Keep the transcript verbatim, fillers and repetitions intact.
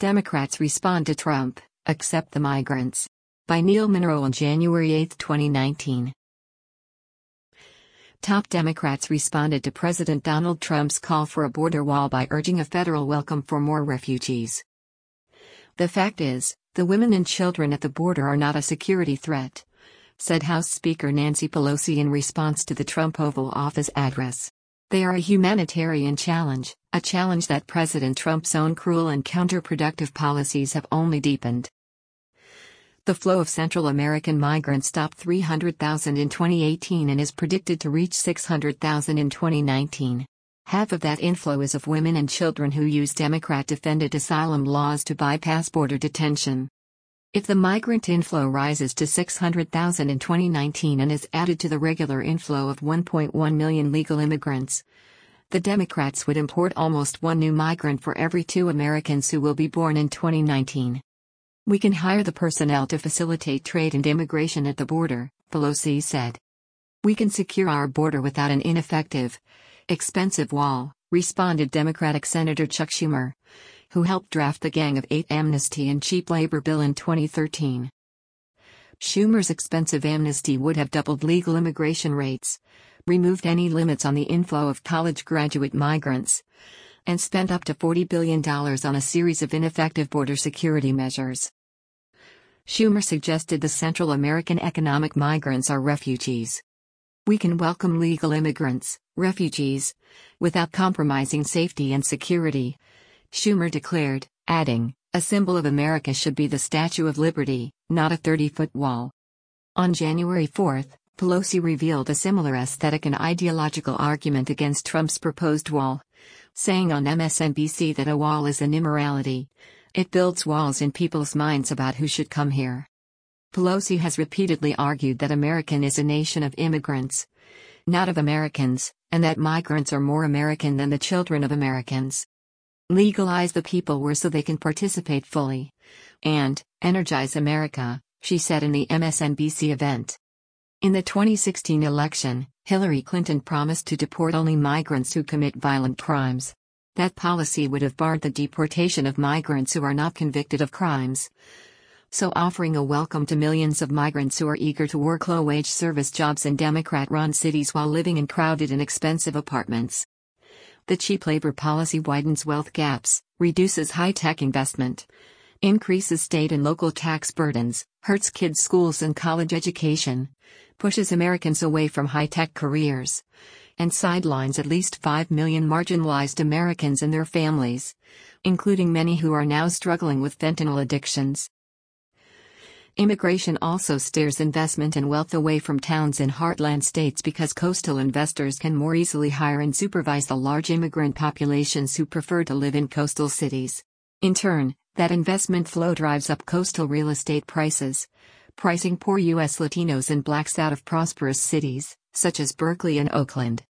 Democrats respond to Trump, accept the migrants. By Neil Monroe on January eighth, twenty nineteen. Top Democrats responded to President Donald Trump's call for a border wall by urging a federal welcome for more refugees. The fact is, the women and children at the border are not a security threat, said House Speaker Nancy Pelosi in response to the Trump Oval Office address. They are a humanitarian challenge, a challenge that President Trump's own cruel and counterproductive policies have only deepened. The flow of Central American migrants topped three hundred thousand in twenty eighteen and is predicted to reach six hundred thousand in twenty nineteen. Half of that inflow is of women and children who use Democrat-defended asylum laws to bypass border detention. If the migrant inflow rises to six hundred thousand in twenty nineteen and is added to the regular inflow of one point one million legal immigrants, the Democrats would import almost one new migrant for every two Americans who will be born in twenty nineteen. We can hire the personnel to facilitate trade and immigration at the border, Pelosi said. We can secure our border without an ineffective, expensive wall, responded Democratic Senator Chuck Schumer, who helped draft the Gang of Eight amnesty and cheap labor bill in twenty thirteen. Schumer's expensive amnesty would have doubled legal immigration rates, removed any limits on the inflow of college graduate migrants, and spent up to forty billion dollars on a series of ineffective border security measures. Schumer suggested the Central American economic migrants are refugees. We can welcome legal immigrants, refugees, without compromising safety and security, Schumer declared, adding, a symbol of America should be the Statue of Liberty, not a thirty-foot wall. On January fourth, Pelosi revealed a similar aesthetic and ideological argument against Trump's proposed wall, saying on M S N B C that a wall is an immorality. It builds walls in people's minds about who should come here. Pelosi has repeatedly argued that America is a nation of immigrants, not of Americans, and that migrants are more American than the children of Americans. Legalize the people where so they can participate fully. And, energize America, she said in the M S N B C event. In the twenty sixteen election, Hillary Clinton promised to deport only migrants who commit violent crimes. That policy would have barred the deportation of migrants who are not convicted of crimes. So offering a welcome to millions of migrants who are eager to work low-wage service jobs in Democrat-run cities while living in crowded and expensive apartments. The cheap labor policy widens wealth gaps, reduces high-tech investment, increases state and local tax burdens, hurts kids' schools and college education, pushes Americans away from high-tech careers, and sidelines at least five million marginalized Americans and their families, including many who are now struggling with fentanyl addictions. Immigration also steers investment and wealth away from towns in heartland states because coastal investors can more easily hire and supervise the large immigrant populations who prefer to live in coastal cities. In turn, that investment flow drives up coastal real estate prices, pricing poor U S Latinos and blacks out of prosperous cities, such as Berkeley and Oakland.